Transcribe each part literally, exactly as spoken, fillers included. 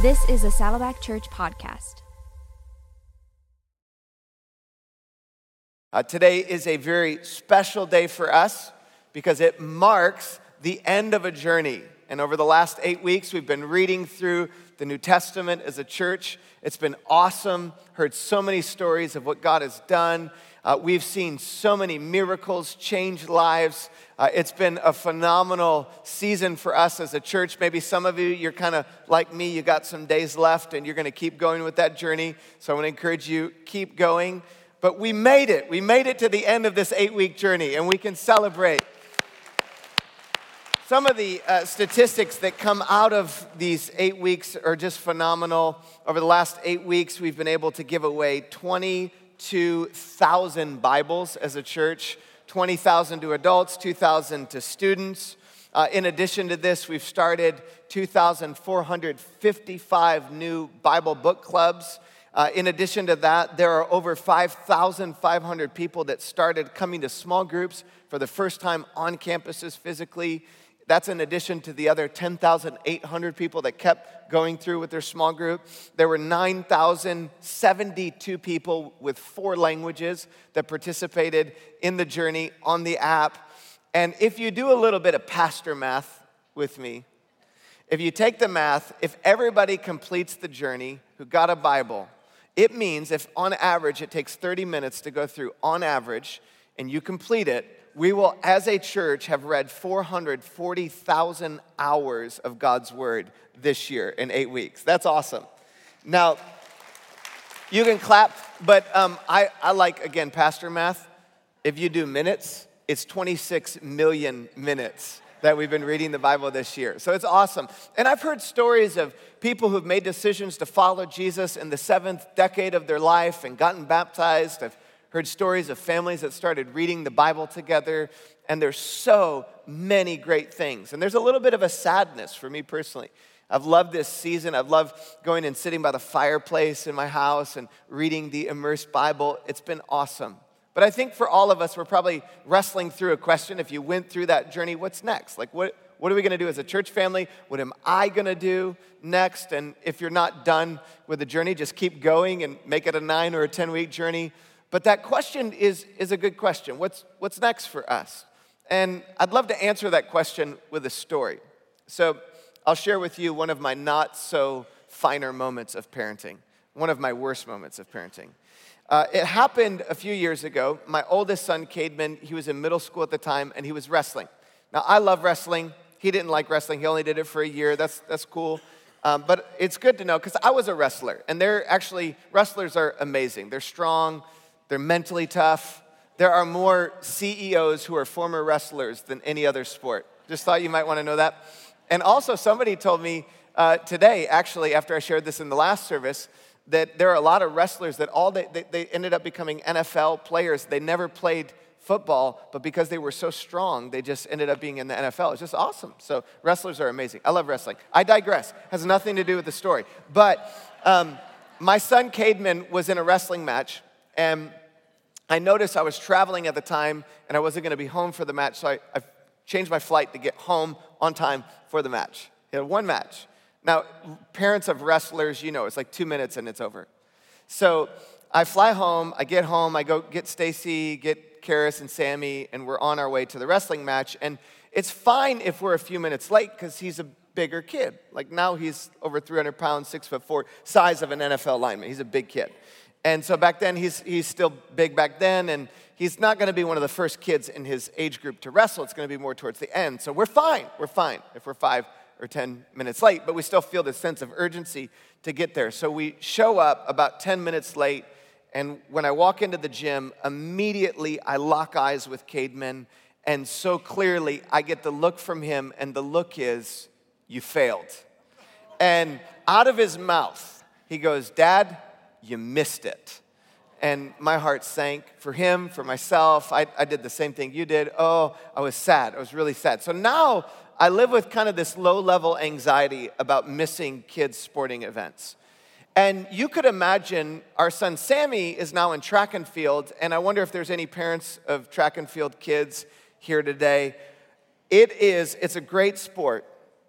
This is a Saddleback Church podcast. Uh, today is a very special day for us because it marks the end of a journey. And over the last eight weeks, we've been reading through the New Testament as a church. It's been awesome. Heard so many stories of what God has done. Uh, we've seen so many miracles change lives. Uh, it's been a phenomenal season for us as a church. Maybe some of you, you're kind of like me. You got some days left, and you're going to keep going with that journey. So I want to encourage you, keep going. But we made it. We made it to the end of this eight-week journey, and we can celebrate. Some of the uh, statistics that come out of these eight weeks are just phenomenal. Over the last eight weeks, we've been able to give away twenty-two thousand Bibles as a church, twenty thousand to adults, two thousand to students. Uh, in addition to this, we've started two thousand four hundred fifty-five new Bible book clubs. Uh, in addition to that, there are over five thousand five hundred people that started coming to small groups for the first time on campuses physically. That's in addition to the other ten thousand eight hundred people that kept going through with their small group. There were nine thousand seventy-two people with four languages that participated in the journey on the app. And if you do a little bit of pastor math with me, if you take the math, if everybody completes the journey who got a Bible, it means if on average it takes thirty minutes to go through, on average, and you complete it, we will, as a church, have read four hundred forty thousand hours of God's Word this year in eight weeks. That's awesome. Now, you can clap, but um, I, I like, again, pastor math. If you do minutes, it's twenty-six million minutes that we've been reading the Bible this year. So it's awesome. And I've heard stories of people who've made decisions to follow Jesus in the seventh decade of their life and gotten baptized. I've heard stories of families that started reading the Bible together, and there's so many great things. And there's a little bit of a sadness for me personally. I've loved this season. I've loved going and sitting by the fireplace in my house and reading the immersed Bible. It's been awesome. But I think for all of us, we're probably wrestling through a question. If you went through that journey, what's next? Like, what, what are we going to do as a church family? What am I going to do next? And if you're not done with the journey, just keep going and make it a nine or a ten-week journey. But that question is, is a good question. What's, what's next for us? And I'd love to answer that question with a story. So I'll share with you one of my not-so-finer moments of parenting, one of my worst moments of parenting. Uh, it happened a few years ago. My oldest son, Cademan, he was in middle school at the time, and he was wrestling. Now, I love wrestling. He didn't like wrestling. He only did it for a year. That's, that's cool. Um, but it's good to know, because I was a wrestler, and they're actually, wrestlers are amazing. They're strong. They're mentally tough. There are more C E Os who are former wrestlers than any other sport. Just thought you might want to know that. And also, somebody told me uh, today, actually, after I shared this in the last service, that there are a lot of wrestlers that all they, they, they ended up becoming N F L players. They never played football, but because they were so strong, they just ended up being in the N F L. It's just awesome. So wrestlers are amazing. I love wrestling. I digress. Has nothing to do with the story. But um, my son, Cademan, was in a wrestling match. And I noticed I was traveling at the time, and I wasn't going to be home for the match, so I, I changed my flight to get home on time for the match. He had one match. Now, parents of wrestlers, you know, it's like two minutes and it's over. So I fly home, I get home, I go get Stacy, get Karis and Sammy, and we're on our way to the wrestling match. And it's fine if we're a few minutes late because he's a bigger kid. Like now he's over three hundred pounds, six foot four, size of an N F L lineman. He's a big kid. And so back then, he's he's still big back then, and he's not going to be one of the first kids in his age group to wrestle. It's going to be more towards the end. So we're fine. We're fine if we're five or ten minutes late, but we still feel this sense of urgency to get there. So we show up about ten minutes late, and when I walk into the gym, immediately I lock eyes with Cademan, and so clearly I get the look from him, and the look is, you failed. And out of his mouth, he goes, Dad, you missed it. And my heart sank for him, for myself. I, I did the same thing you did. Oh, I was sad. I was really sad. So now I live with kind of this low-level anxiety about missing kids' sporting events. And you could imagine our son Sammy is now in track and field, and I wonder if there's any parents of track and field kids here today. It is, it's a great sport,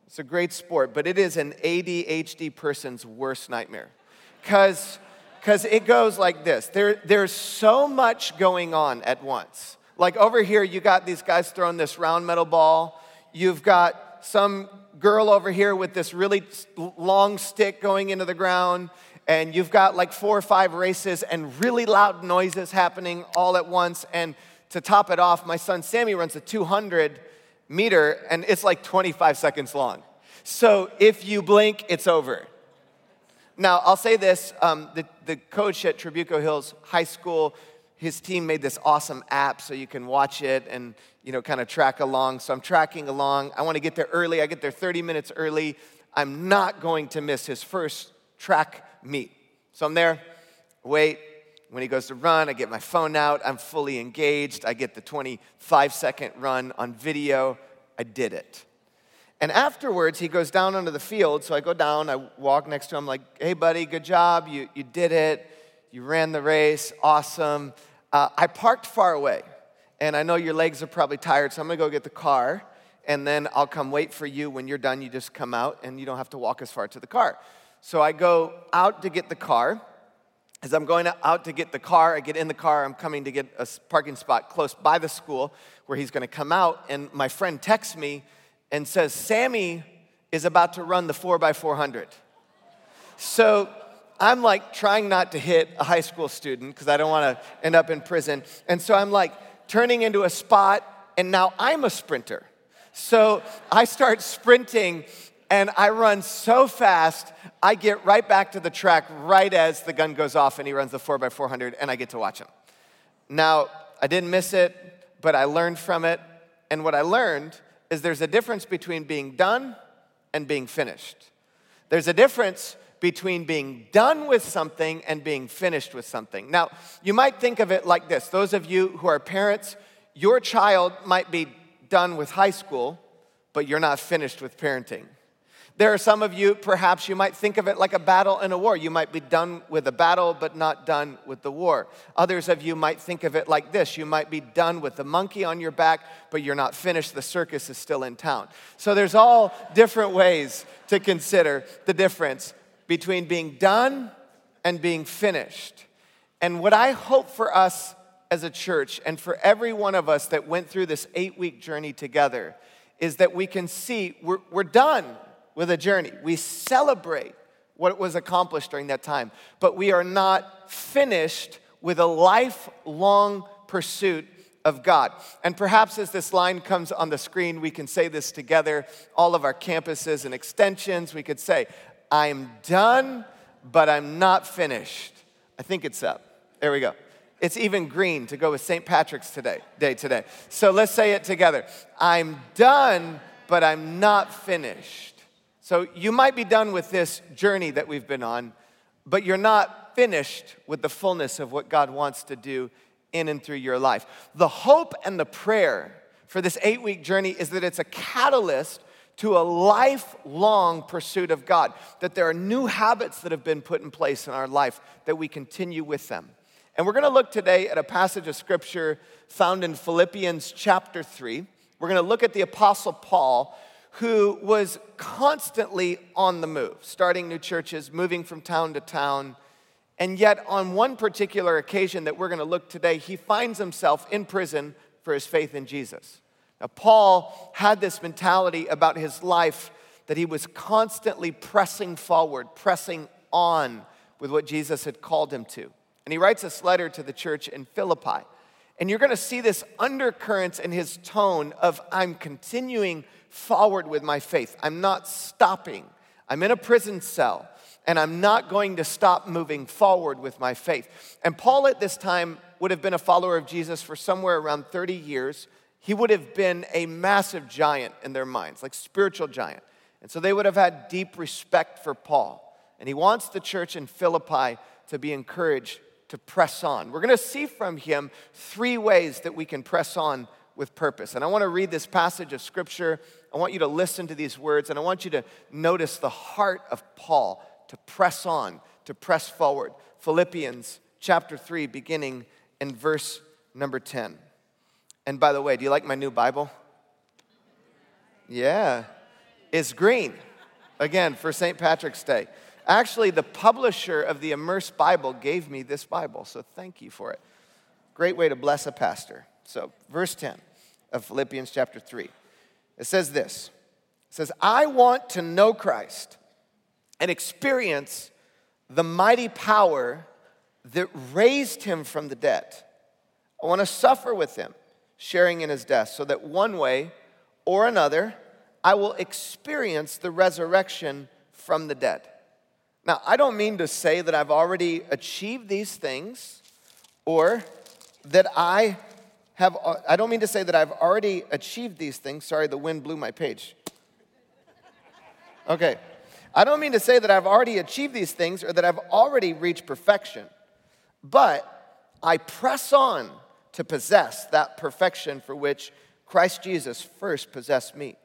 It's a great sport, but it is an A D H D person's worst nightmare. Because because it goes like this. There, there's so much going on at once. Like over here, you got these guys throwing this round metal ball. You've got some girl over here with this really long stick going into the ground. And you've got like four or five races and really loud noises happening all at once. And to top it off, my son Sammy runs a two hundred meter, and it's like twenty-five seconds long. So if you blink, it's over. Now, I'll say this, um, the, the coach at Trabuco Hills High School, his team made this awesome app so you can watch it and, you know, kind of track along. So I'm tracking along. I want to get there early. I get there thirty minutes early. I'm not going to miss his first track meet. So I'm there, wait. When he goes to run, I get my phone out. I'm fully engaged. I get the twenty-five second run on video. I did it. And afterwards, he goes down onto the field. So I go down, I walk next to him like, hey, buddy, good job. You, you did it. You ran the race. Awesome. Uh, I parked far away. And I know your legs are probably tired, so I'm going to go get the car. And then I'll come wait for you. When you're done, you just come out, and you don't have to walk as far to the car. So I go out to get the car. As I'm going out to get the car, I get in the car. I'm coming to get a parking spot close by the school where he's going to come out. And my friend texts me and says, Sammy is about to run the four by four hundred. So I'm like trying not to hit a high school student because I don't want to end up in prison. And so I'm like turning into a spot, and now I'm a sprinter. So I start sprinting, and I run so fast, I get right back to the track right as the gun goes off and he runs the four by four hundred, and I get to watch him. Now, I didn't miss it, but I learned from it. And what I learned is there's a difference between being done and being finished. There's a difference between being done with something and being finished with something. Now, you might think of it like this. Those of you who are parents, your child might be done with high school, but you're not finished with parenting. There are some of you, perhaps you might think of it like a battle and a war. You might be done with a battle, but not done with the war. Others of you might think of it like this. You might be done with the monkey on your back, but you're not finished. The circus is still in town. So there's all different ways to consider the difference between being done and being finished. And what I hope for us as a church and for every one of us that went through this eight-week journey together is that we can see we're, we're done with a journey. We celebrate what was accomplished during that time, but we are not finished with a lifelong pursuit of God. And perhaps as this line comes on the screen, we can say this together, all of our campuses and extensions, we could say, I'm done, but I'm not finished. I think it's up. There we go. It's even green to go with Saint Patrick's today, Day today. So let's say it together. I'm done, but I'm not finished. So you might be done with this journey that we've been on, but you're not finished with the fullness of what God wants to do in and through your life. The hope and the prayer for this eight-week journey is that it's a catalyst to a lifelong pursuit of God, that there are new habits that have been put in place in our life, that we continue with them. And we're going to look today at a passage of Scripture found in Philippians chapter three. We're going to look at the Apostle Paul, who was constantly on the move, starting new churches, moving from town to town. And yet, on one particular occasion that we're going to look today, he finds himself in prison for his faith in Jesus. Now, Paul had this mentality about his life that he was constantly pressing forward, pressing on with what Jesus had called him to. And he writes this letter to the church in Philippi. And you're going to see this undercurrents in his tone of, I'm continuing forward with my faith. I'm not stopping. I'm in a prison cell, and I'm not going to stop moving forward with my faith. And Paul at this time would have been a follower of Jesus for somewhere around thirty years. He would have been a massive giant in their minds, like spiritual giant. And so they would have had deep respect for Paul. And he wants the church in Philippi to be encouraged to press on. We're going to see from him three ways that we can press on with purpose. And I want to read this passage of Scripture. I want you to listen to these words, and I want you to notice the heart of Paul to press on, to press forward. Philippians chapter three, beginning in verse number ten. And by the way, do you like my new Bible? Yeah. is green, again, for Saint Patrick's Day. Actually, the publisher of the Immerse Bible gave me this Bible, so thank you for it. Great way to bless a pastor. So, verse ten of Philippians chapter three. It says this. It says, I want to know Christ and experience the mighty power that raised him from the dead. I want to suffer with him, sharing in his death, so that one way or another, I will experience the resurrection from the dead. Now, I don't mean to say that I've already achieved these things, or that I have, I don't mean to say that I've already achieved these things. Sorry, the wind blew my page. Okay. I don't mean to say that I've already achieved these things or that I've already reached perfection, but I press on to possess that perfection for which Christ Jesus first possessed me.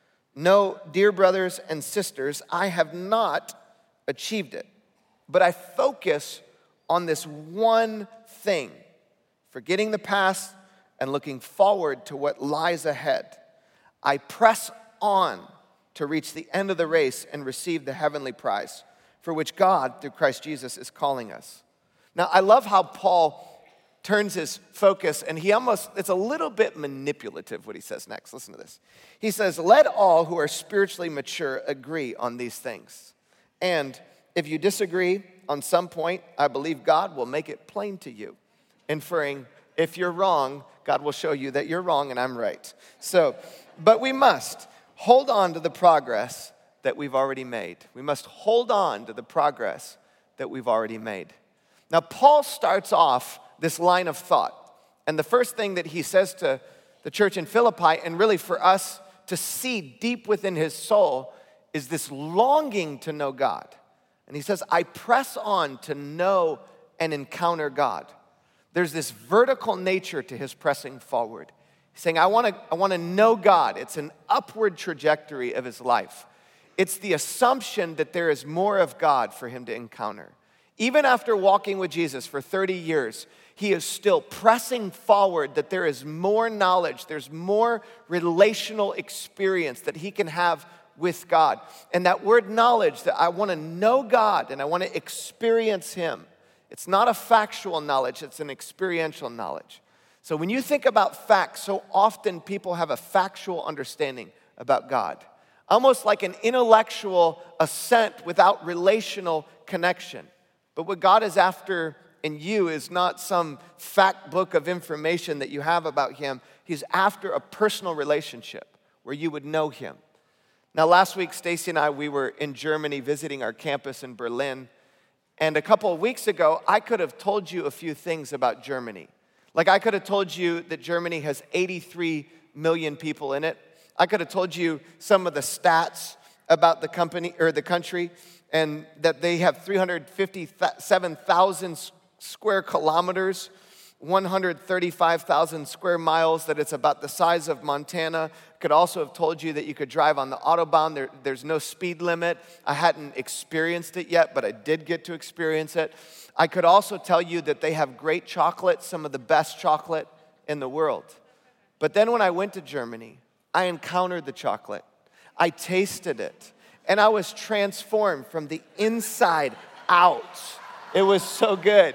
No, dear brothers and sisters, I have not achieved it, but I focus on this one thing, forgetting the past and looking forward to what lies ahead. I press on to reach the end of the race and receive the heavenly prize for which God, through Christ Jesus, is calling us. Now, I love how Paul turns his focus, and he almost, it's a little bit manipulative what he says next. Listen to this. He says, let all who are spiritually mature agree on these things. And if you disagree on some point, I believe God will make it plain to you, inferring, if you're wrong, God will show you that you're wrong and I'm right. So, but we must hold on to the progress that we've already made. We must hold on to the progress that we've already made. Now, Paul starts off this line of thought. And the first thing that he says to the church in Philippi, and really for us to see deep within his soul, is this longing to know God. And he says, I press on to know and encounter God. There's this vertical nature to his pressing forward. He's saying, I want to I want to know God. It's an upward trajectory of his life. It's the assumption that there is more of God for him to encounter. Even after walking with Jesus for thirty years, he is still pressing forward that there is more knowledge, there's more relational experience that he can have with God. And that word knowledge, that I want to know God and I want to experience him. It's not a factual knowledge, it's an experiential knowledge. So when you think about facts, so often people have a factual understanding about God. Almost like an intellectual assent without relational connection. But what God is after in you is not some fact book of information that you have about him. He's after a personal relationship where you would know him. Now, last week, Stacy and I, we were in Germany visiting our campus in Berlin. And a couple of weeks ago, I could have told you a few things about Germany. Like I could have told you that Germany has eighty-three million people in it. I could have told you some of the stats about the company or the country, and that they have three hundred fifty-seven thousand square kilometers, one hundred thirty-five thousand square miles, that it's about the size of Montana. Could also have told you that you could drive on the Autobahn. There, there's no speed limit. I hadn't experienced it yet, but I did get to experience it. I could also tell you that they have great chocolate, some of the best chocolate in the world. But then when I went to Germany, I encountered the chocolate. I tasted it. And I was transformed from the inside out. It was so good.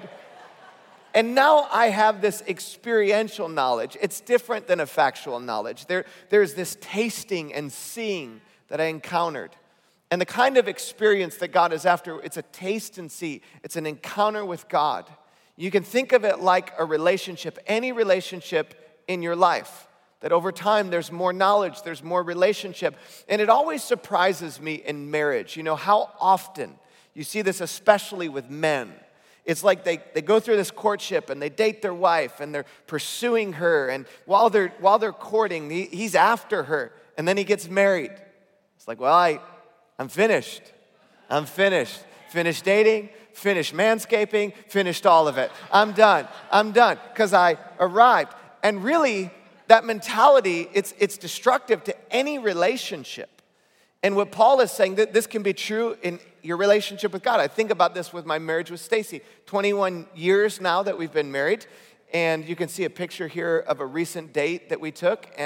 And now I have this experiential knowledge. It's different than a factual knowledge. There, there's this tasting and seeing that I encountered. And the kind of experience that God is after, it's a taste and see. It's an encounter with God. You can think of it like a relationship, any relationship in your life. That over time, there's more knowledge, there's more relationship. And it always surprises me in marriage. You know, how often, you see this especially with men. It's like they, they go through this courtship and they date their wife and they're pursuing her. And while they're, while they're courting, he, he's after her. And then he gets married. It's like, well, I, I'm finished. I'm finished. Finished dating, finished manscaping, finished all of it. I'm done. I'm done because I arrived. And really, that mentality, it's, it's destructive to any relationship. And what Paul is saying, that this can be true in your relationship with God. I think about this with my marriage with Stacy. twenty-one years now that we've been married. And you can see a picture here of a recent date that we took. And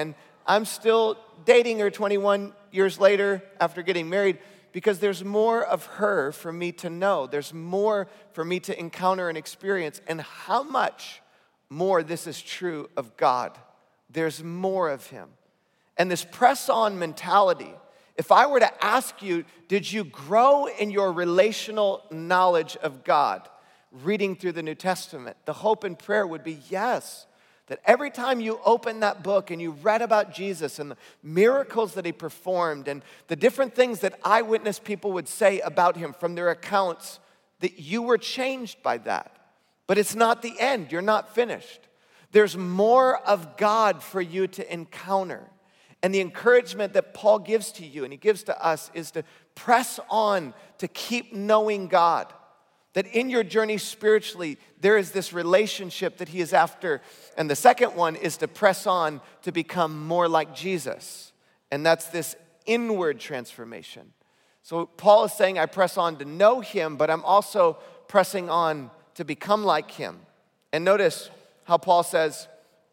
I'm still dating her twenty-one years later after getting married because there's more of her for me to know. There's more for me to encounter and experience. And how much more this is true of God. There's more of him. And this press-on mentality, if I were to ask you, did you grow in your relational knowledge of God reading through the New Testament? The hope and prayer would be yes. That every time you open that book and you read about Jesus and the miracles that he performed and the different things that eyewitness people would say about him from their accounts, that you were changed by that. But it's not the end. You're not finished. There's more of God for you to encounter. And the encouragement that Paul gives to you and he gives to us is to press on to keep knowing God. That in your journey spiritually, there is this relationship that he is after. And the second one is to press on to become more like Jesus. And that's this inward transformation. So Paul is saying, I press on to know him, but I'm also pressing on to become like him. And notice how Paul says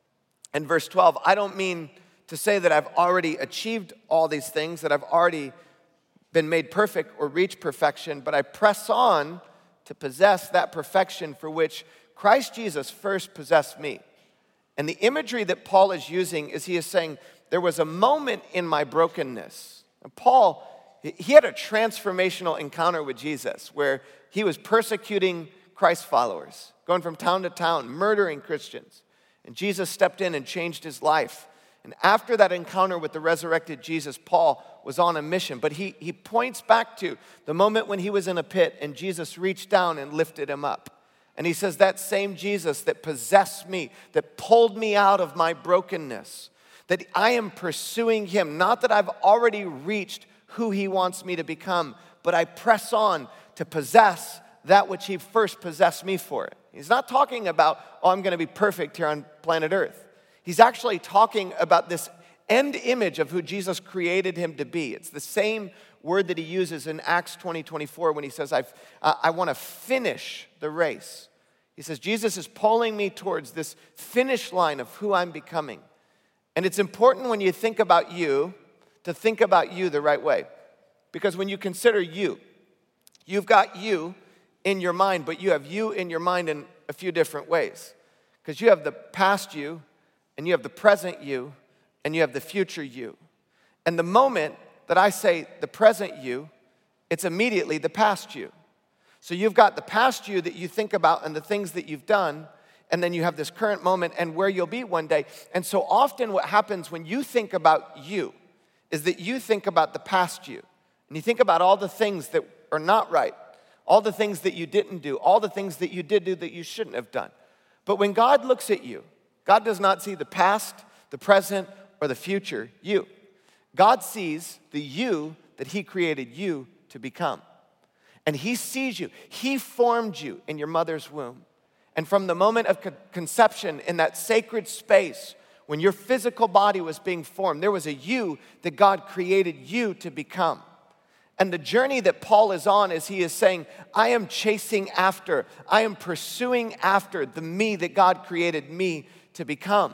in verse twelve, I don't mean to say that I've already achieved all these things, that I've already been made perfect or reached perfection, but I press on to possess that perfection for which Christ Jesus first possessed me. And the imagery that Paul is using is he is saying, there was a moment in my brokenness. And Paul, he had a transformational encounter with Jesus where he was persecuting Christ's followers, going from town to town, murdering Christians. And Jesus stepped in and changed his life. And after that encounter with the resurrected Jesus, Paul was on a mission. But he, he points back to the moment when he was in a pit and Jesus reached down and lifted him up. And he says, that same Jesus that possessed me, that pulled me out of my brokenness, that I am pursuing him. Not that I've already reached who he wants me to become, but I press on to possess that which he first possessed me for. He's not talking about, oh, I'm going to be perfect here on planet Earth. He's actually talking about this end image of who Jesus created him to be. It's the same word that he uses in Acts twenty, twenty-four when he says, I've, uh, I want to finish the race. He says, Jesus is pulling me towards this finish line of who I'm becoming. And it's important when you think about you to think about you the right way. Because when you consider you, you've got you in your mind, but you have you in your mind in a few different ways. Because you have the past you, and you have the present you, and you have the future you. And the moment that I say the present you, it's immediately the past you. So you've got the past you that you think about and the things that you've done, and then you have this current moment and where you'll be one day. And so often what happens when you think about you is that you think about the past you. And you think about all the things that are not right, all the things that you didn't do, all the things that you did do that you shouldn't have done. But when God looks at you, God does not see the past, the present, or the future you. God sees the you that he created you to become. And he sees you. He formed you in your mother's womb. And from the moment of conception in that sacred space, when your physical body was being formed, there was a you that God created you to become. And the journey that Paul is on is he is saying, I am chasing after, I am pursuing after the me that God created me to become.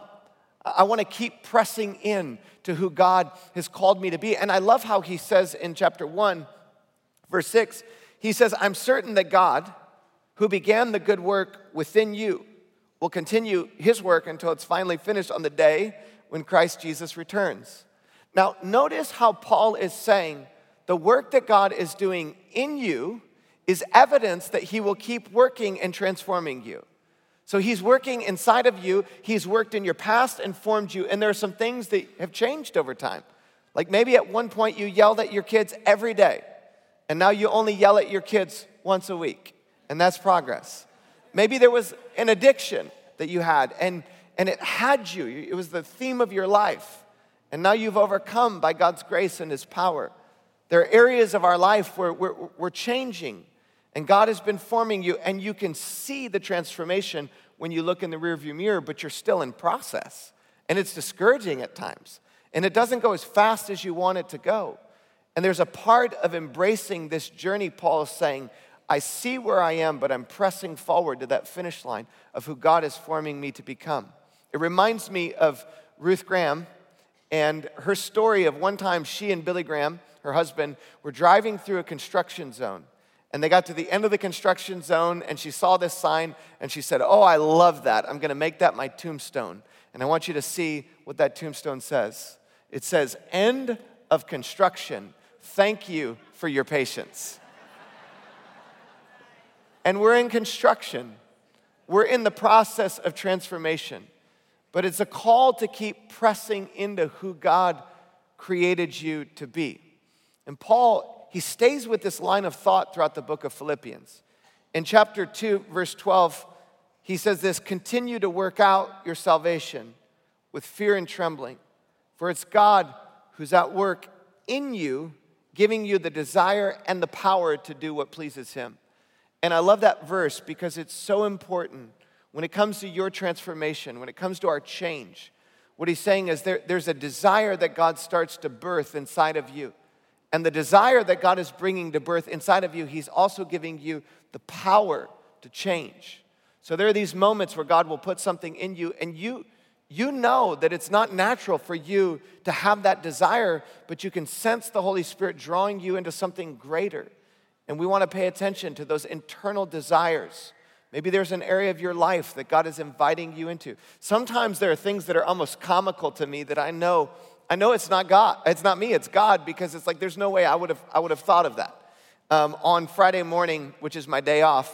I want to keep pressing in to who God has called me to be. And I love how he says in chapter one, verse six, he says, I'm certain that God, who began the good work within you, will continue his work until it's finally finished on the day when Christ Jesus returns. Now, notice how Paul is saying the work that God is doing in you is evidence that he will keep working and transforming you. So he's working inside of you, he's worked in your past and formed you, and there are some things that have changed over time. Like maybe at one point you yelled at your kids every day, and now you only yell at your kids once a week, and that's progress. Maybe there was an addiction that you had, and, and it had you, it was the theme of your life, and now you've overcome by God's grace and his power. There are areas of our life where we're, we're changing, and God has been forming you, and you can see the transformation when you look in the rearview mirror, but you're still in process. And it's discouraging at times. And it doesn't go as fast as you want it to go. And there's a part of embracing this journey, Paul is saying, I see where I am, but I'm pressing forward to that finish line of who God is forming me to become. It reminds me of Ruth Graham And her story of one time she and Billy Graham, her husband, were driving through a construction zone. And they got to the end of the construction zone, and she saw this sign, and she said, oh, I love that. I'm going to make that my tombstone. And I want you to see what that tombstone says. It says, end of construction. Thank you for your patience. And we're in construction. We're in the process of transformation. But it's a call to keep pressing into who God created you to be. And Paul, he stays with this line of thought throughout the book of Philippians. In chapter two, verse twelve, he says this, continue to work out your salvation with fear and trembling, for it's God who's at work in you, giving you the desire and the power to do what pleases him. And I love that verse because it's so important when it comes to your transformation, when it comes to our change. What he's saying is there, there's a desire that God starts to birth inside of you. And the desire that God is bringing to birth inside of you, he's also giving you the power to change. So there are these moments where God will put something in you, and you, you know that it's not natural for you to have that desire, but you can sense the Holy Spirit drawing you into something greater. And we want to pay attention to those internal desires. Maybe there's an area of your life that God is inviting you into. Sometimes there are things that are almost comical to me that I know, I know it's not God, it's not me, it's God, because it's like there's no way I would have I would have thought of that. Um, on Friday morning, which is my day off,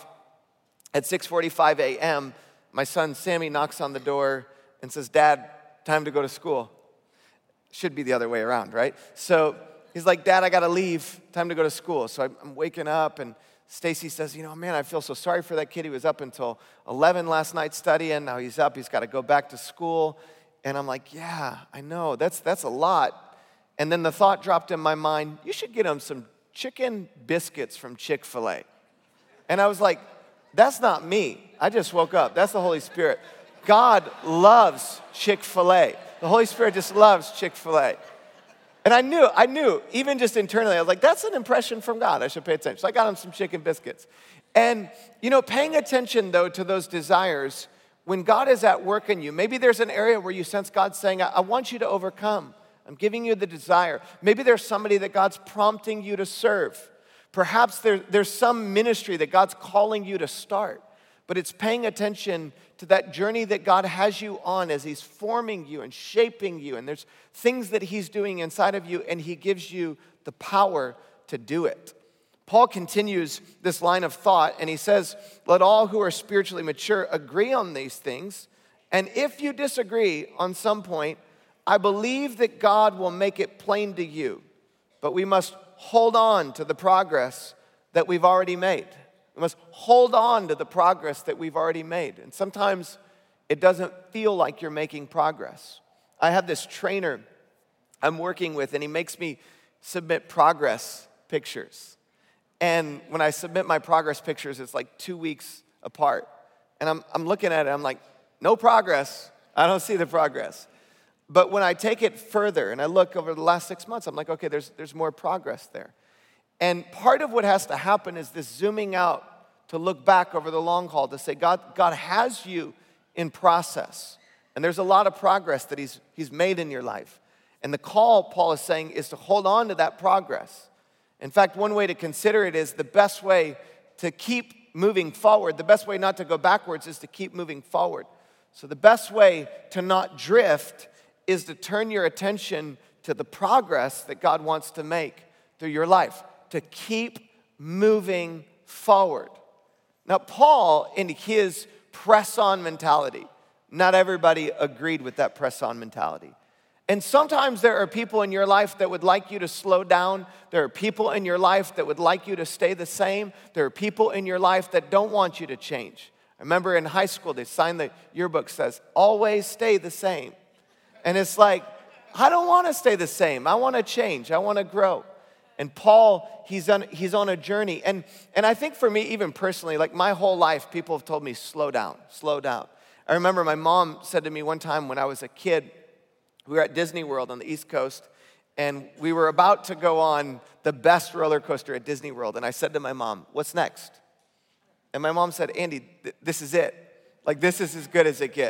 at six forty-five a.m., my son Sammy knocks on the door and says, Dad, time to go to school. Should be the other way around, right? So he's like, Dad, I gotta leave, time to go to school. So I'm waking up, and Stacy says, you know, man, I feel so sorry for that kid. He was up until eleven last night studying. Now he's up, he's got to go back to school. And I'm like, yeah, I know, that's that's a lot. And then the thought dropped in my mind, you should get him some chicken biscuits from Chick-fil-A. And I was like, that's not me. I just woke up. That's the Holy Spirit. God loves Chick-fil-A. The Holy Spirit just loves Chick-fil-A. And I knew, I knew, even just internally, I was like, that's an impression from God. I should pay attention. So I got him some chicken biscuits. And, you know, paying attention, though, to those desires, when God is at work in you, maybe there's an area where you sense God saying, I, I want you to overcome. I'm giving you the desire. Maybe there's somebody that God's prompting you to serve. Perhaps there, there's some ministry that God's calling you to start. But it's paying attention to that journey that God has you on as he's forming you and shaping you. And there's things that he's doing inside of you, and he gives you the power to do it. Paul continues this line of thought, and he says, let all who are spiritually mature agree on these things. And if you disagree on some point, I believe that God will make it plain to you. But we must hold on to the progress that we've already made. We must hold on to the progress that we've already made. And sometimes it doesn't feel like you're making progress. I have this trainer I'm working with, and he makes me submit progress pictures. And when I submit my progress pictures, it's like two weeks apart. And I'm, I'm looking at it, I'm like, no progress. I don't see the progress. But when I take it further and I look over the last six months, I'm like, okay, there's, there's more progress there. And part of what has to happen is this zooming out to look back over the long haul to say, God, God has you in process. And there's a lot of progress that he's, he's made in your life. And the call, Paul is saying, is to hold on to that progress. In fact, one way to consider it is the best way to keep moving forward, the best way not to go backwards is to keep moving forward. So the best way to not drift is to turn your attention to the progress that God wants to make through your life, to keep moving forward. Now, Paul, in his press-on mentality, not everybody agreed with that press-on mentality. And sometimes there are people in your life that would like you to slow down. There are people in your life that would like you to stay the same. There are people in your life that don't want you to change. I remember in high school, they signed the yearbook says, always stay the same. And it's like, I don't want to stay the same. I want to change. I want to grow. And Paul, he's on, he's on a journey. And, and I think for me, even personally, like my whole life, people have told me, slow down, slow down. I remember my mom said to me one time when I was a kid, we were at Disney World on the East Coast, and we were about to go on the best roller coaster at Disney World. And I said to my mom, what's next? And my mom said, Andy, th- this is it. Like, this is as good as it gets.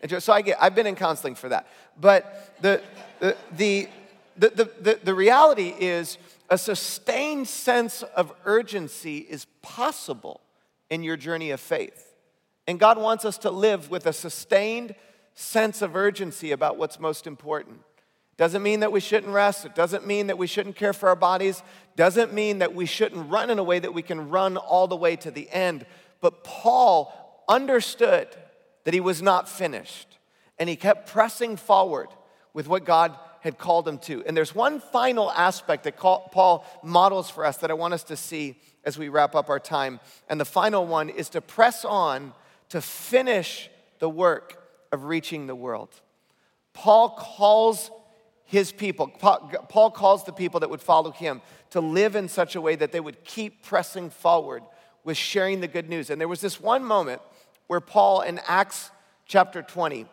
And so I get, I've been in counseling for that. But the, the, the, the, the, the, the reality is a sustained sense of urgency is possible in your journey of faith. And God wants us to live with a sustained sense of urgency about what's most important. Doesn't mean that we shouldn't rest. It doesn't mean that we shouldn't care for our bodies. Doesn't mean that we shouldn't run in a way that we can run all the way to the end. But Paul understood that he was not finished. And he kept pressing forward with what God had called him to. And there's one final aspect that Paul models for us that I want us to see as we wrap up our time. And the final one is to press on to finish the work of reaching the world. Paul calls his people, Paul calls the people that would follow him to live in such a way that they would keep pressing forward with sharing the good news. And there was this one moment where Paul in Acts chapter twenty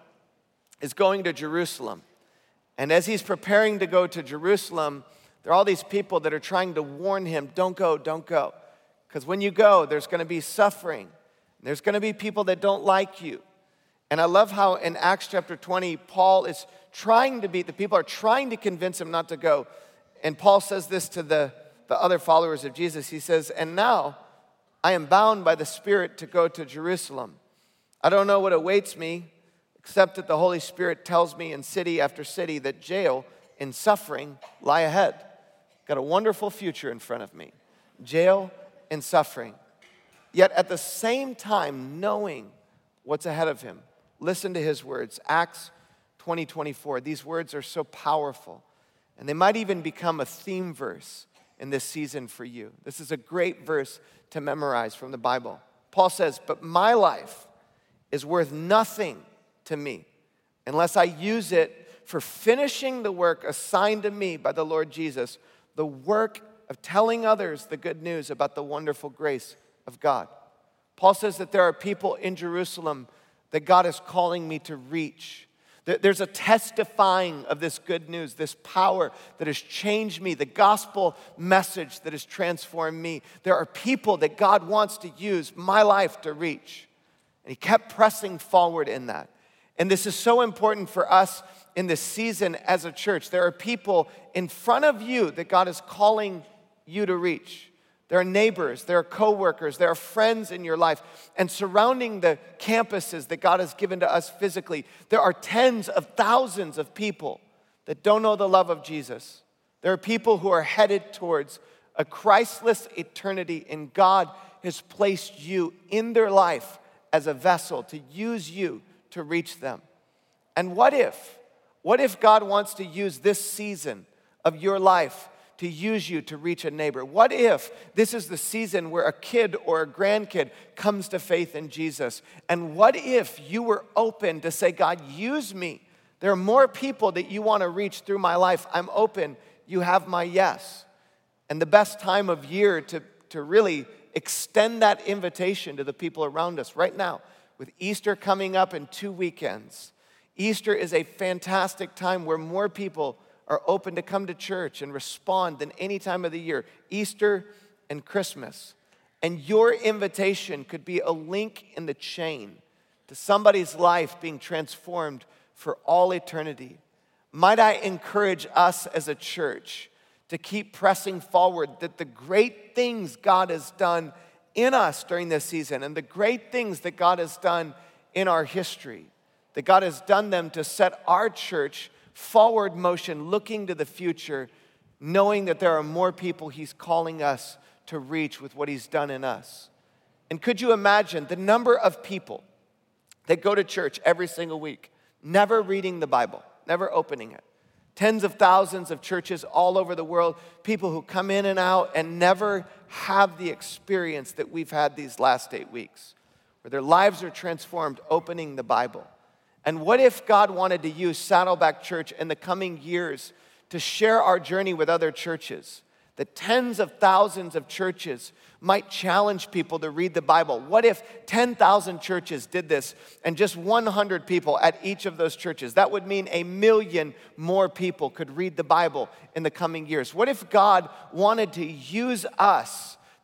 is going to Jerusalem. And as he's preparing to go to Jerusalem, there are all these people that are trying to warn him, don't go, don't go. Because when you go, there's going to be suffering. There's going to be people that don't like you. And I love how in Acts chapter twenty, Paul is trying to be, the people are trying to convince him not to go. And Paul says this to the, the other followers of Jesus. He says, and now I am bound by the Spirit to go to Jerusalem. I don't know what awaits me, except that the Holy Spirit tells me in city after city that jail and suffering lie ahead. Got a wonderful future in front of me. Jail and suffering. Yet at the same time, knowing what's ahead of him, listen to his words. Acts twenty twenty-four. These words are so powerful. And they might even become a theme verse in this season for you. This is a great verse to memorize from the Bible. Paul says, but my life is worth nothing to me unless I use it for finishing the work assigned to me by the Lord Jesus, the work of telling others the good news about the wonderful grace of God. Paul says that there are people in Jerusalem that God is calling me to reach. There's a testifying of this good news, this power that has changed me, the gospel message that has transformed me. There are people that God wants to use my life to reach. And he kept pressing forward in that. And this is so important for us in this season as a church. There are people in front of you that God is calling you to reach. There are neighbors, there are coworkers, there are friends in your life. And surrounding the campuses that God has given to us physically, there are tens of thousands of people that don't know the love of Jesus. There are people who are headed towards a Christless eternity, and God has placed you in their life as a vessel to use you to reach them. And what if, what if God wants to use this season of your life to use you to reach a neighbor? What if this is the season where a kid or a grandkid comes to faith in Jesus? And what if you were open to say, God, use me. There are more people that you want to reach through my life. I'm open. You have my yes. And the best time of year to, to really extend that invitation to the people around us right now, with Easter coming up in two weekends. Easter is a fantastic time where more people are open to come to church and respond than any time of the year, Easter and Christmas. And your invitation could be a link in the chain to somebody's life being transformed for all eternity. Might I encourage us as a church to keep pressing forward, that the great things God has done in us during this season and the great things that God has done in our history, that God has done them to set our church forward motion, looking to the future, knowing that there are more people he's calling us to reach with what he's done in us. And could you imagine the number of people that go to church every single week, never reading the Bible, never opening it? Tens of thousands of churches all over the world, people who come in and out and never have the experience that we've had these last eight weeks, where their lives are transformed opening the Bible. And what if God wanted to use Saddleback Church in the coming years to share our journey with other churches? That tens of thousands of churches might challenge people to read the Bible. What if ten thousand churches did this and just one hundred people at each of those churches? That would mean a million more people could read the Bible in the coming years. What if God wanted to use us to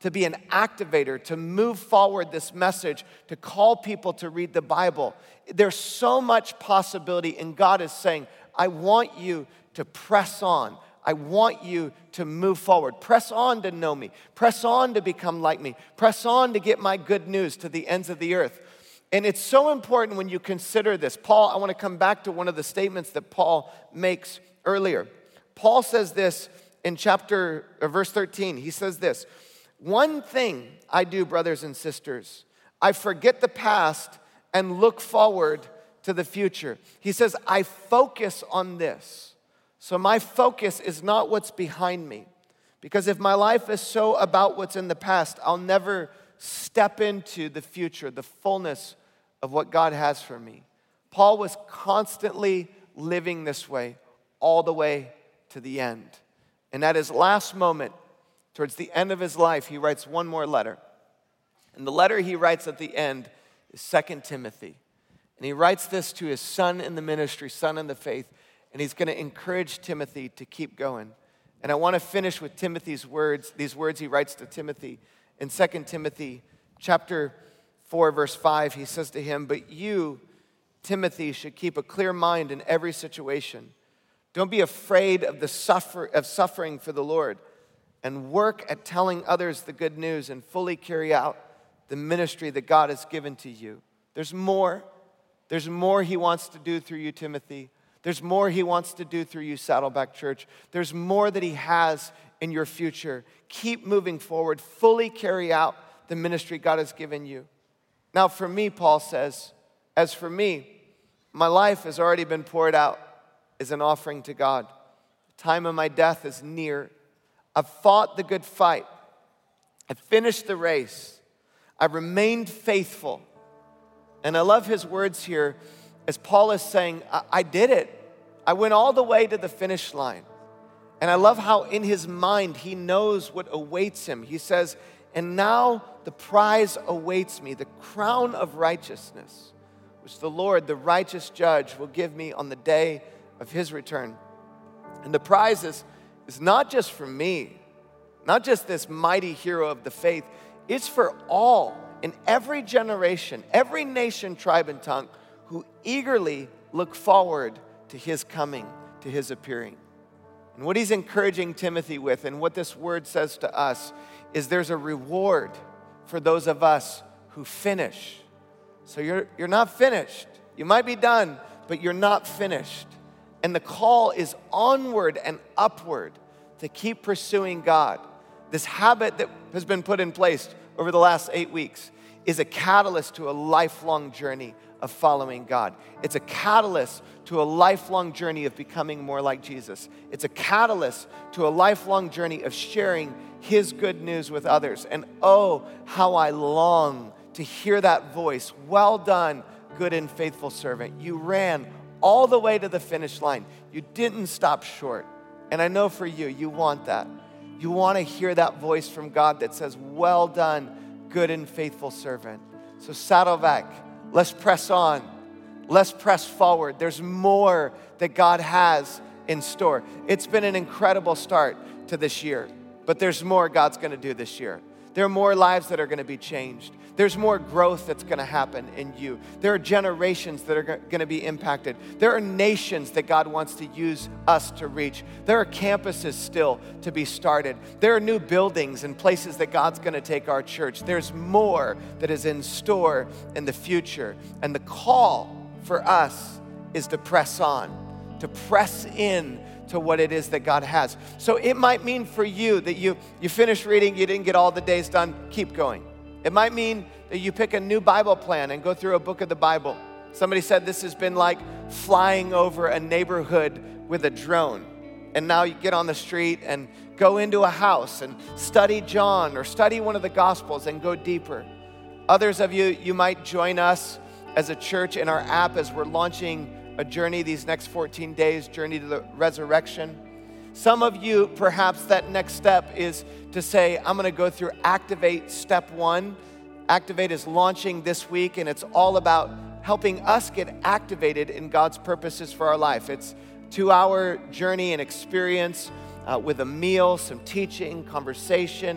to be an activator, to move forward this message, to call people to read the Bible. There's so much possibility, and God is saying, I want you to press on. I want you to move forward. Press on to know me. Press on to become like me. Press on to get my good news to the ends of the earth. And it's so important when you consider this. Paul, I want to come back to one of the statements that Paul makes earlier. Paul says this in chapter, or verse thirteen. He says this, one thing I do, brothers and sisters, I forget the past and look forward to the future. He says, I focus on this. So my focus is not what's behind me. Because if my life is so about what's in the past, I'll never step into the future, the fullness of what God has for me. Paul was constantly living this way all the way to the end. And at his last moment, towards the end of his life, he writes one more letter. And the letter he writes at the end is Second Timothy. And he writes this to his son in the ministry, son in the faith, and he's going to encourage Timothy to keep going. And I want to finish with Timothy's words, these words he writes to Timothy. In Second Timothy chapter four, verse five, he says to him, but you, Timothy, should keep a clear mind in every situation. Don't be afraid of the suffer of suffering for the Lord, and work at telling others the good news and fully carry out the ministry that God has given to you. There's more. There's more he wants to do through you, Timothy. There's more he wants to do through you, Saddleback Church. There's more that he has in your future. Keep moving forward. Fully carry out the ministry God has given you. Now, for me, Paul says, as for me, my life has already been poured out as an offering to God. The time of my death is near. I've fought the good fight. I've finished the race. I've remained faithful. And I love his words here as Paul is saying, I, I did it. I went all the way to the finish line. And I love how in his mind he knows what awaits him. He says, and now the prize awaits me, the crown of righteousness, which the Lord, the righteous judge, will give me on the day of his return. And the prize is, is not just for me, not just this mighty hero of the faith. It's for all in every generation, every nation, tribe, and tongue who eagerly look forward to his coming, to his appearing. And what he's encouraging Timothy with, and what this word says to us, is there's a reward for those of us who finish. So you're, you're not finished. You might be done, but you're not finished. And the call is onward and upward to keep pursuing God. This habit that has been put in place over the last eight weeks is a catalyst to a lifelong journey of following God. It's a catalyst to a lifelong journey of becoming more like Jesus. It's a catalyst to a lifelong journey of sharing his good news with others. And oh, how I long to hear that voice. Well done, good and faithful servant. You ran all the way to the finish line. You didn't stop short. And I know for you, you want that. You want to hear that voice from God that says, well done, good and faithful servant. So Saddleback, let's press on. Let's press forward. There's more that God has in store. It's been an incredible start to this year, but there's more God's going to do this year. There are more lives that are going to be changed. There's more growth that's going to happen in you. There are generations that are going to be impacted. There are nations that God wants to use us to reach. There are campuses still to be started. There are new buildings and places that God's going to take our church. There's more that is in store in the future. And the call for us is to press on, to press in to what it is that God has. So it might mean for you that you, you finish reading, you didn't get all the days done, keep going. It might mean that you pick a new Bible plan and go through a book of the Bible. Somebody said this has been like flying over a neighborhood with a drone. And now you get on the street and go into a house and study John or study one of the Gospels and go deeper. Others of you, you might join us as a church in our app as we're launching a journey these next fourteen days, Journey to the Resurrection. Some of you, perhaps that next step is to say, I'm going to go through Activate Step One. Activate is launching this week, and it's all about helping us get activated in God's purposes for our life. It's a two-hour journey and experience uh, with a meal, some teaching, conversation,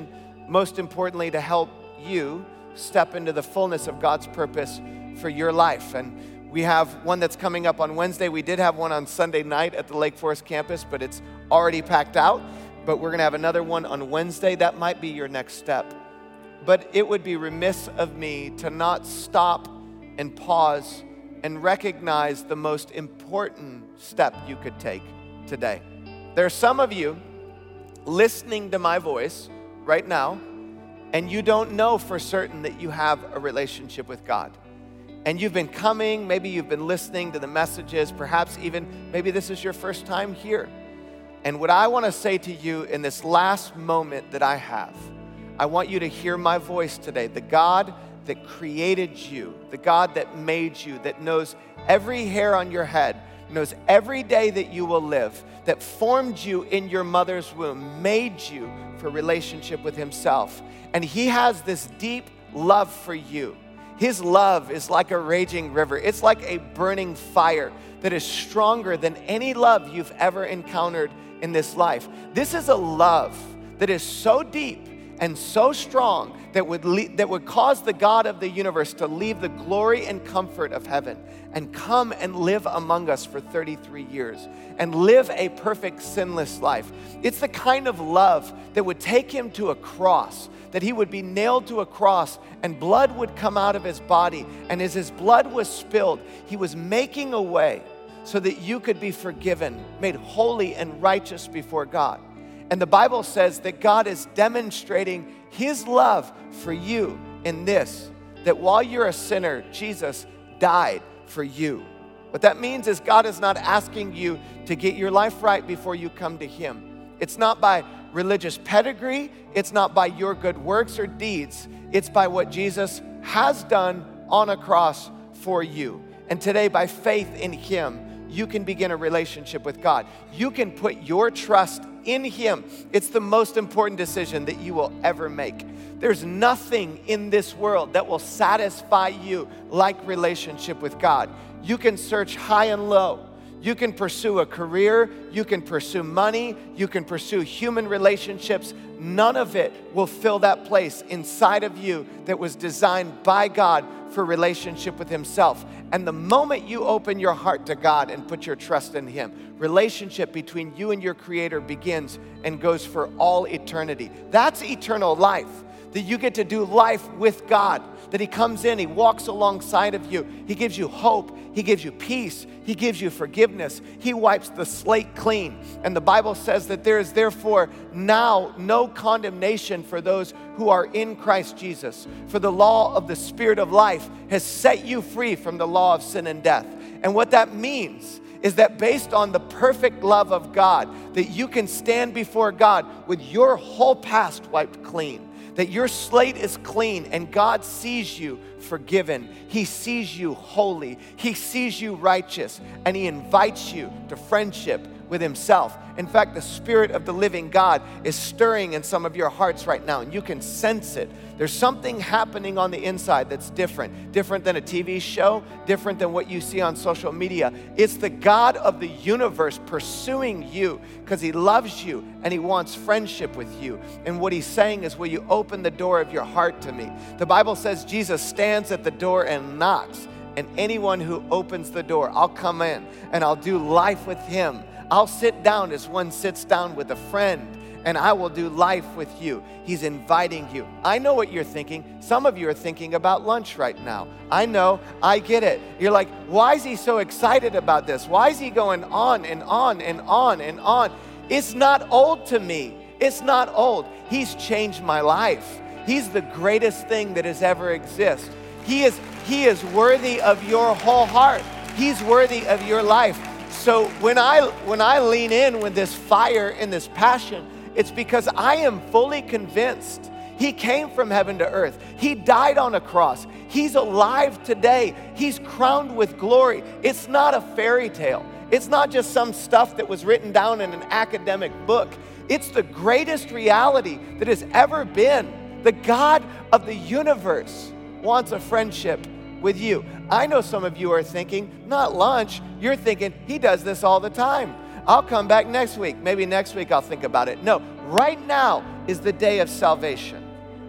most importantly, to help you step into the fullness of God's purpose for your life. And we have one that's coming up on Wednesday. We did have one on Sunday night at the Lake Forest campus, but it's already packed out. But we're going to have another one on Wednesday. That might be your next step. But it would be remiss of me to not stop and pause and recognize the most important step you could take today. There are some of you listening to my voice right now, and you don't know for certain that you have a relationship with God. And you've been coming, maybe you've been listening to the messages, perhaps even maybe this is your first time here. And what I want to say to you in this last moment that I have, I want you to hear my voice today. The God that created you, the God that made you, that knows every hair on your head, knows every day that you will live, that formed you in your mother's womb, made you for relationship with himself. And he has this deep love for you. His love is like a raging river. It's like a burning fire that is stronger than any love you've ever encountered in this life. This is a love that is so deep and so strong that would le- that would cause the God of the universe to leave the glory and comfort of heaven and come and live among us for thirty-three years and live a perfect sinless life. It's the kind of love that would take him to a cross, that he would be nailed to a cross and blood would come out of his body. And as his blood was spilled, he was making a way so that you could be forgiven, made holy and righteous before God. And the Bible says that God is demonstrating his love for you in this, that while you're a sinner, Jesus died for you. What that means is God is not asking you to get your life right before you come to him. It's not by religious pedigree. It's not by your good works or deeds. It's by what Jesus has done on a cross for you. And today, by faith in him, you can begin a relationship with God. You can put your trust in him. It's the most important decision that you will ever make. There's nothing in this world that will satisfy you like relationship with God. You can search high and low. You can pursue a career. You can pursue money. You can pursue human relationships. None of it will fill that place inside of you that was designed by God for relationship with himself. And the moment you open your heart to God and put your trust in him, relationship between you and your Creator begins and goes for all eternity. That's eternal life, that you get to do life with God, that he comes in, he walks alongside of you, he gives you hope, he gives you peace, he gives you forgiveness, he wipes the slate clean. And the Bible says that there is therefore now no condemnation for those who are in Christ Jesus. For the law of the Spirit of life has set you free from the law of sin and death. And what that means is that based on the perfect love of God, that you can stand before God with your whole past wiped clean. That your slate is clean and God sees you forgiven. He sees you holy. He sees you righteous. And he invites you to friendship with himself. In fact, the Spirit of the living God is stirring in some of your hearts right now, and you can sense it. There's something happening on the inside that's different. Different than a T V show, different than what you see on social media. It's the God of the universe pursuing you because he loves you and he wants friendship with you. And what he's saying is, will you open the door of your heart to me? The Bible says Jesus stands at the door and knocks. And anyone who opens the door, I'll come in and I'll do life with him. I'll sit down as one sits down with a friend, and I will do life with you. He's inviting you. I know what you're thinking. Some of you are thinking about lunch right now. I know, I get it. You're like, why is he so excited about this? Why is he going on and on and on and on? It's not old to me. It's not old. He's changed my life. He's the greatest thing that has ever existed. He is, he is worthy of your whole heart. He's worthy of your life. So when I when I lean in with this fire and this passion, it's because I am fully convinced he came from heaven to earth. He died on a cross. He's alive today. He's crowned with glory. It's not a fairy tale. It's not just some stuff that was written down in an academic book. It's the greatest reality that has ever been. The God of the universe wants a friendship with you. I know some of you are thinking, not lunch. You're thinking, he does this all the time. I'll come back next week. Maybe next week I'll think about it. No, right now is the day of salvation.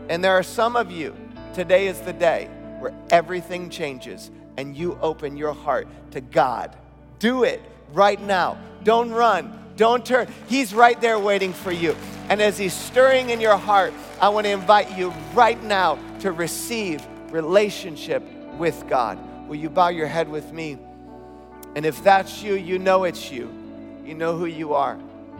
And there are some of you, today is the day where everything changes and you open your heart to God. Do it right now. Don't run. Don't turn. He's right there waiting for you. And as he's stirring in your heart, I want to invite you right now to receive relationship with God. Will you bow your head with me? And if that's you, you know it's you. You know who you are.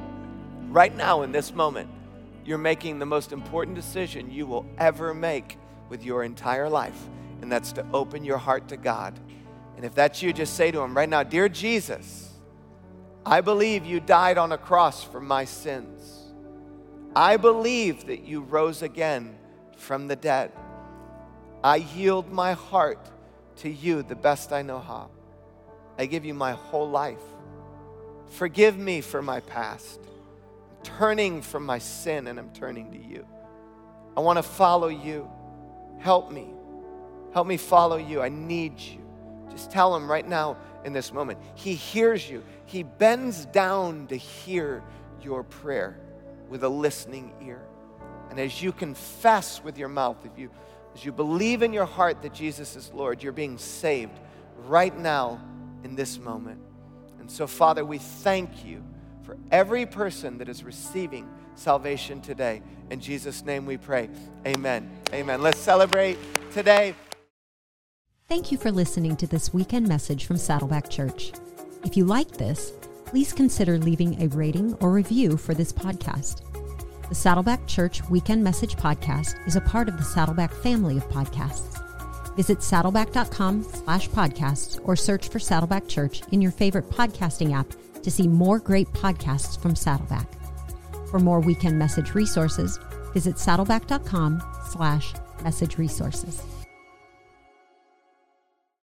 Right now in this moment, you're making the most important decision you will ever make with your entire life. And that's to open your heart to God. And if that's you, just say to him right now, "Dear Jesus, I believe you died on a cross for my sins. I believe that you rose again from the dead. I yield my heart to you the best I know how. I give you my whole life. Forgive me for my past. I'm turning from my sin and I'm turning to you. I want to follow you. Help me. Help me follow you. I need you." Just tell him right now in this moment. He hears you. He bends down to hear your prayer with a listening ear. And as you confess with your mouth, if you, as you believe in your heart that Jesus is Lord, you're being saved right now in this moment. And so, Father, we thank you for every person that is receiving salvation today. In Jesus' name we pray. Amen. Amen. Let's celebrate today. Thank you for listening to this weekend message from Saddleback Church. If you like this, please consider leaving a rating or review for this podcast. The Saddleback Church Weekend Message Podcast is a part of the Saddleback family of podcasts. Visit saddleback.com slash podcasts or search for Saddleback Church in your favorite podcasting app to see more great podcasts from Saddleback. For more weekend message resources, visit saddleback.com slash message resources.